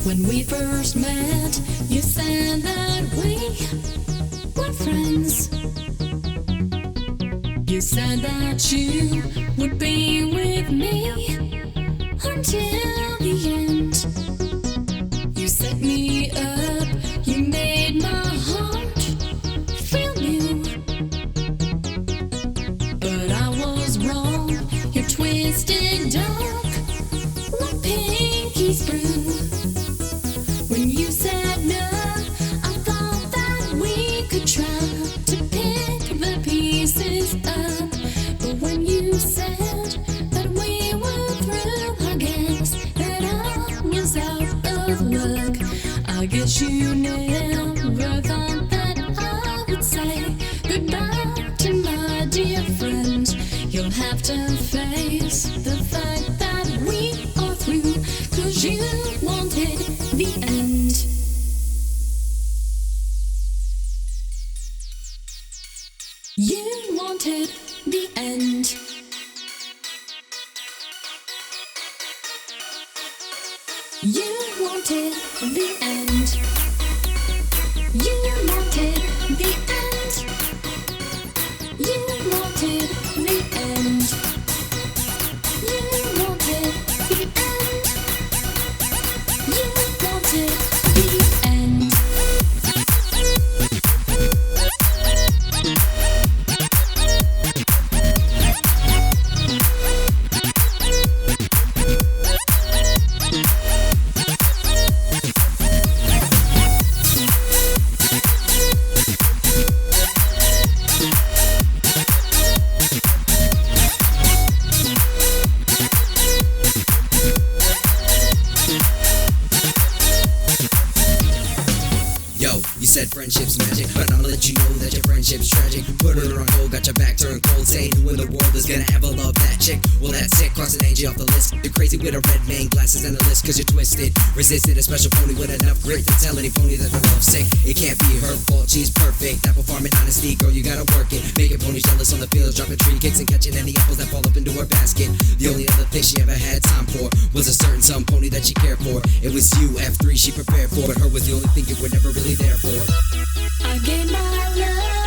When we first met, you said that we were friends. You said that you would be with me until the end. You set me up, you made my heart feel new. But I was wrong, you're twisted dark like Pinky's brew. When you said no, I thought that we could try to pick the pieces up. But when you said that we were through, I guess that I was out of luck. I guess you never thought that I would say goodbye to my dear friend. You'll have to face the fact that we are through, 'cause you wanted the end. You wanted the end. You wanted the end. You wanted the end. You wanted the end. You wanted the end. You wanted the end. You said friendship's magic, but I'ma let you know that your friendship's tragic. Put her on hold, got your back turned cold, saying who in the world is gonna ever love that chick? Well, that's it, crossing Angie off the list. You're crazy with a red mane, glasses and a list, 'cause you're twisted. Resisted a special pony with enough grit to tell any pony that they're love sick. It can't be her fault, she's perfect. Apple farming honesty, girl, you gotta work it. Making ponies jealous on the fields, dropping tree kicks and catching any apples that fall up into her basket. The only other thing she ever had time for was a certain some pony that she cared for. It was you, F3, she prepared for, but her was the only thing you were never really there for. I gave my love